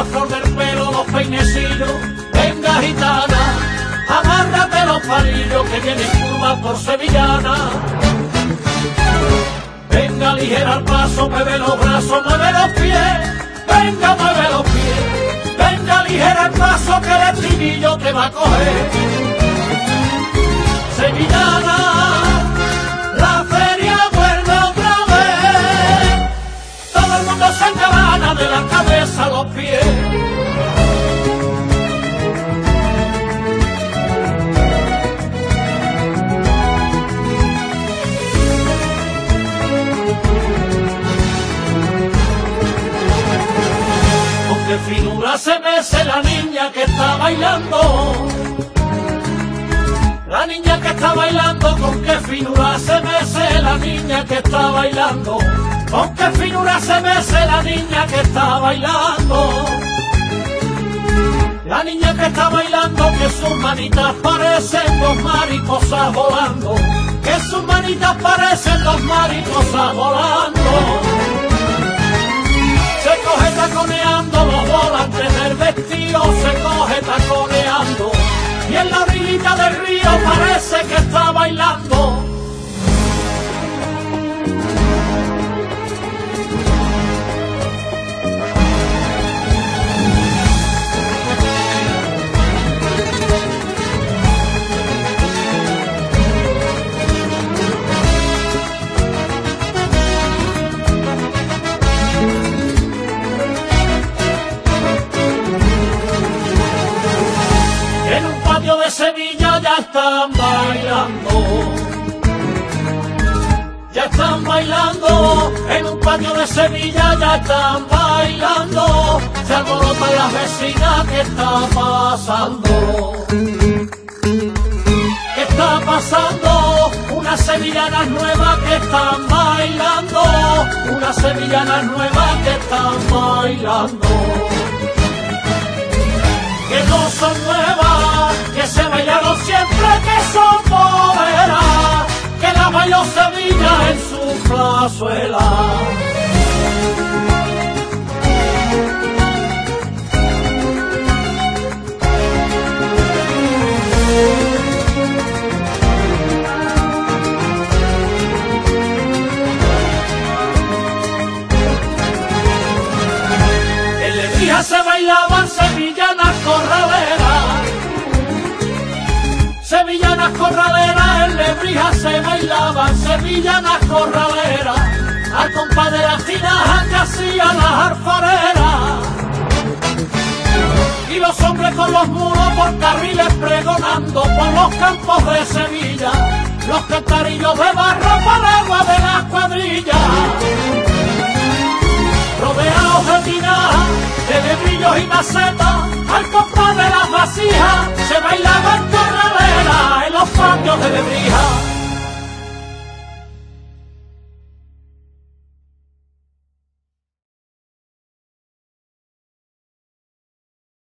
la flor del pelo, los peinecillos. Venga gitana, agárrate los palillos que vienen curvas por sevillana. Venga ligera al paso, mueve los brazos, mueve los pies. Venga, mueve los pies. Venga ligera al paso que el estribillo te va a coger. Sevillana, la feria vuelve otra vez. Todo el mundo se engabana de la cabeza a los pies. Con qué finura se mece la niña que está bailando. La niña que está bailando, con qué finura se mece la niña que está bailando. Con qué finura se mece la niña que está bailando. La niña que está bailando, que sus manitas parecen dos mariposas volando. Que sus manitas parecen dos mariposas volando. Se coge taconeando los volantes del vestido, se coge taconeando. Y en la orillita del río parece que está bailando. De Sevilla ya están bailando, ya están bailando, en un patio de Sevilla ya están bailando, se alborotan las vecinas. ¿Qué está pasando? ¿Qué está pasando? Unas sevillanas nuevas que están bailando, unas sevillanas nuevas que están bailando. Que no son nuevas, que se bailaron siempre, que son moderas, que la bailó Sevilla en su plazuela. En Lebrija se bailaban sevillanas corraleras. Sevillanas corraleras, en Lebrija se bailaban sevillanas corraleras, al compás de las tinajas que hacían las alfareras. Y los hombres con los muros por carriles pregonando por los campos de Sevilla, los cantarillos de barro para agua de las cuadrillas. Rodeados de tinajas, de lebrillos y macetas, al compás de las vasijas se bailaban corraleras en los patios de Lebrija.